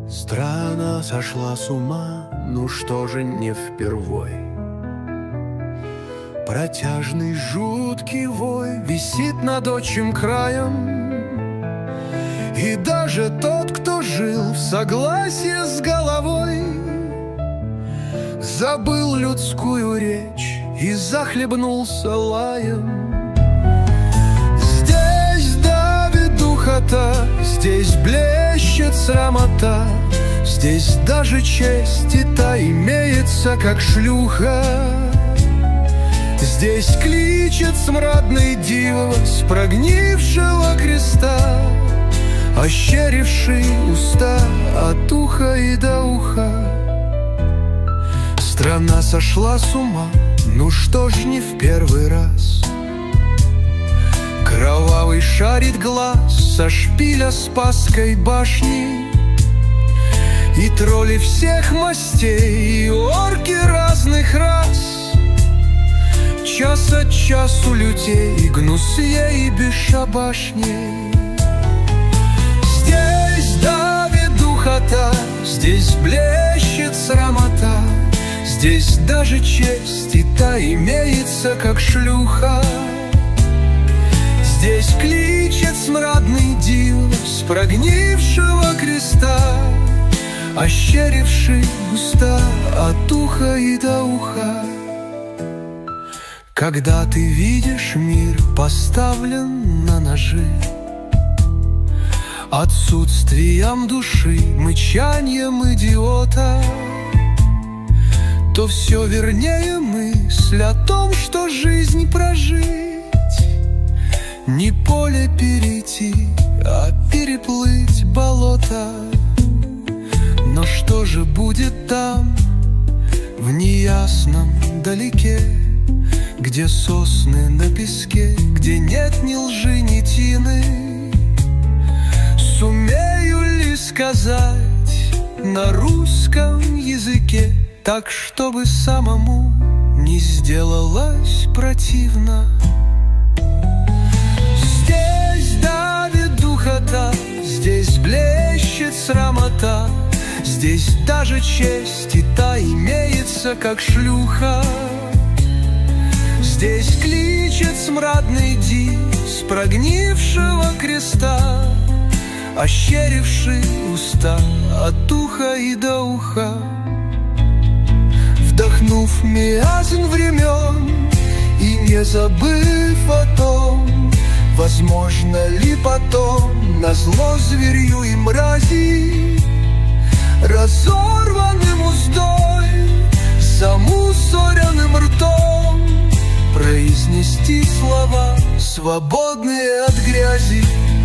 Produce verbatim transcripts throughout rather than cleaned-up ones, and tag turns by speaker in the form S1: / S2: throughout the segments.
S1: Страна сошла с ума, ну что же не впервой. Протяжный жуткий вой висит над отчим краем, и даже тот, кто жил в согласии с головой, забыл людскую речь и захлебнулся лаем. Здесь давит духота, здесь блещет срамота, здесь даже честь и та имеется, как шлюха. Здесь кличет смрадный диво с прогнившего креста, ощеривший уста от уха и до уха. Страна сошла с ума, ну что ж не в первый раз. Кровавый шарит глаз со шпиля Спасской башни, и тролли всех мастей, и орки разных рас час от часу лютей, гнусьей и бесшабашней. Здесь давит духота, здесь блещет срамота, здесь даже честь и та имеется, как шлюха. Здесь кличет смрадный див с прогнившего креста, ощеривший уста от уха и до уха. Когда ты видишь мир поставлен на ножи, отсутствием души, мычанием идиота, то все вернее мысль о том, что жизнь прожить не поле перейти, а переплыть болото. Но что же будет там, в неясном далеке, где сосны на песке, где нет ни лжи, ни тины? Сумею ли сказать на русском языке так, чтобы самому не сделалось противно? Здесь давит духота, здесь блещет срамота, здесь даже честь и та имеется, как шлюха. Здесь кличет смрадный див с прогнившего креста, ощеривший уста от уха и до уха. Вдохнув миазм времен и не забыв о том, возможно ли потом назло зверью и мрази, разорванным уздой, замусоренным ртом, произнести слова, свободные от грязи.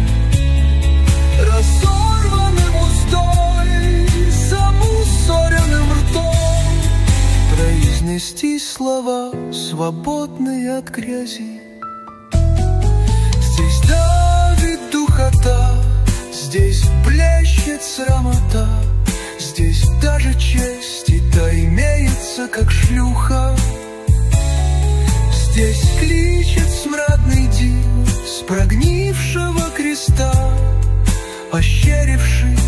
S1: Разорванным уздой, замусоренным ртом, произнести слова, свободные от грязи. Здесь давит духота, здесь блещет срамота, здесь даже честь и та имеется, как шлюха. Здесь кличет смрадный див с прогнившего креста, ощеривший